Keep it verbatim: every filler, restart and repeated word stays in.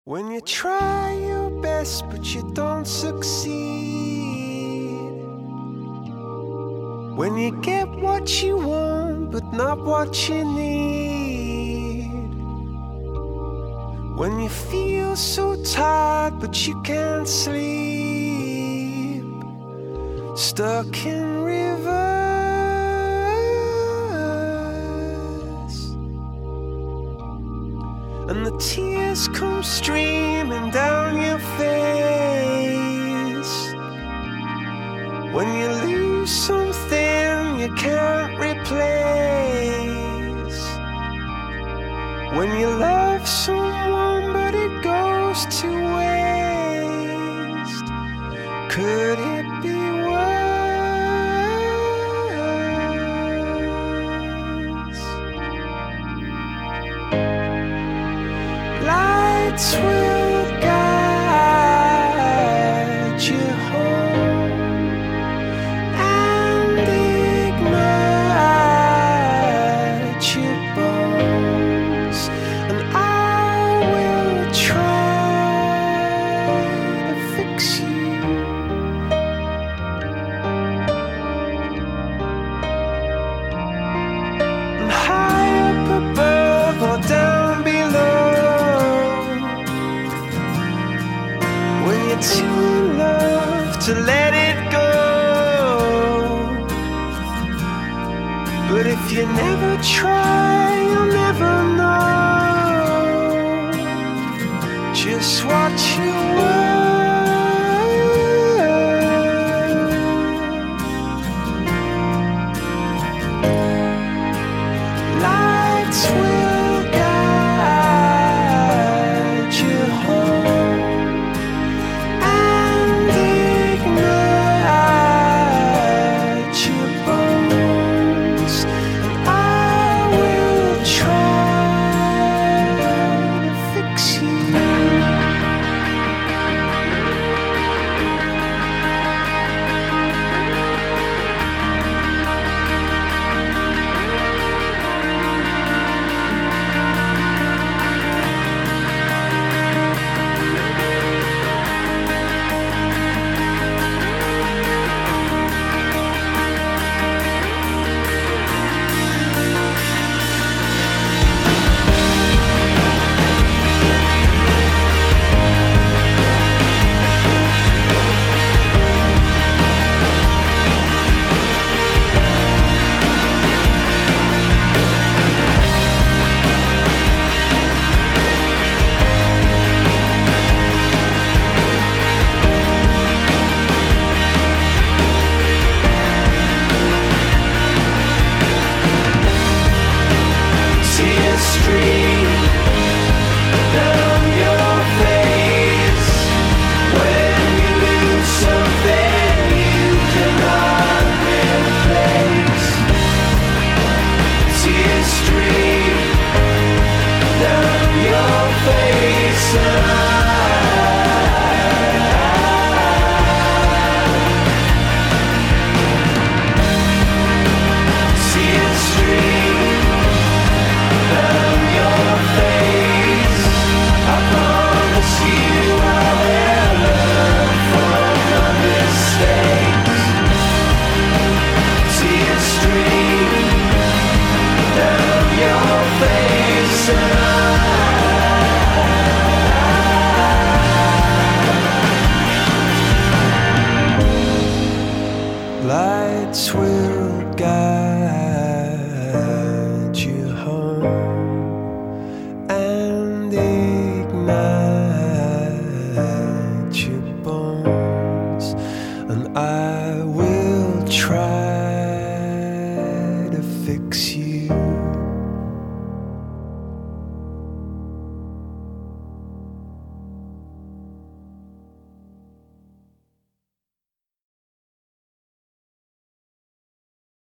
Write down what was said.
When you try your best but you don't succeed, when you get what you want but not what you need, when you feel so tired but you can't sleep, stuck in reverse, and the tears come streaming down your face, when you lose something you can't replace, when you love someone but it goes to waste, could it be worse? Lights will guide you home and ignite your bones, and I will try to fix you. And high up above or down below, when you're too in love to let it go. But if you never try, you'll never know just what you were. Lights will guide you home and ignite your bones, and I will try to fix you. Tears stream down your face when you lose something you cannot replace. Tears stream down your face, and I tears stream down your face. I promise you I'll learn from my mistakes. Tears stream down your face, and I lights will guide you home and ignite your bones, and I